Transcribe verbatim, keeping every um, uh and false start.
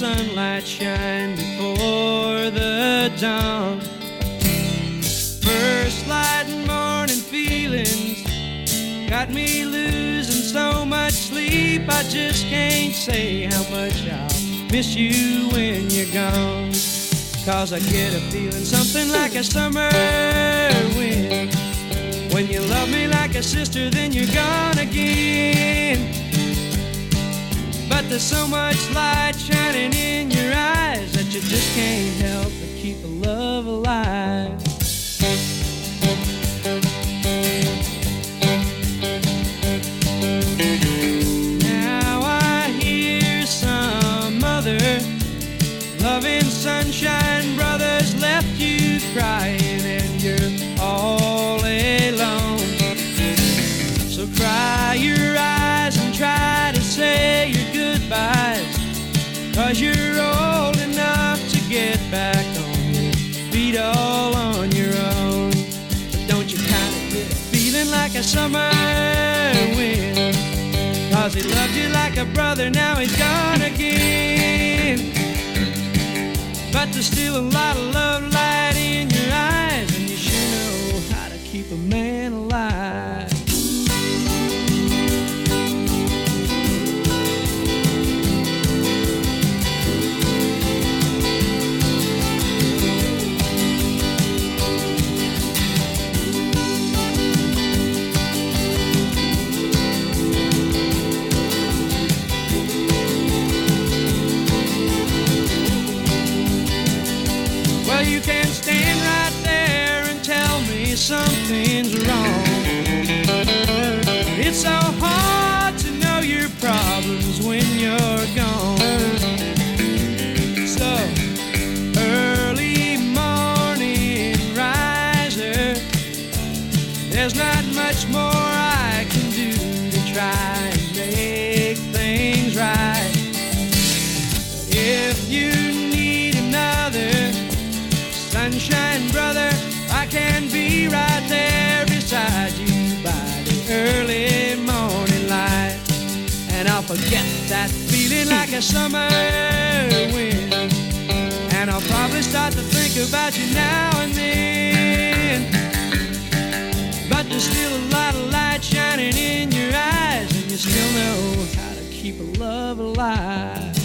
sunlight shine before the dawn. First light morning feelings got me losing so much sleep. I just can't say how much I'll miss you when you're gone. Cause I get a feeling something like a summer wind. When you love me like a sister, then you're gone again. But there's so much light shining in your eyes that you just can't help but keep a love alive. Now I hear some other loving sunshine brothers left you crying, and you're all alone. So cry your eyes and try to say your goodbyes, cause you're old enough to get back on your feet all on your own. But don't you kinda get a feeling like a summer wind? Cause he loved you like a brother, now he's gone again. But there's still a lot of love light in your eyes, and you sure know how to keep a man alive. Well, you can stand right there and tell me something's wrong. It's so hard to know your problems when you're gone. So, early morning riser, there's not much more I can do to try and make things right. If you need another sunshine brother, I can be right there beside you by the early morning light. And I'll forget that feeling like a summer wind, and I'll probably start to think about you now and then. But there's still a lot of light shining in your eyes, and you still know how to keep a love alive.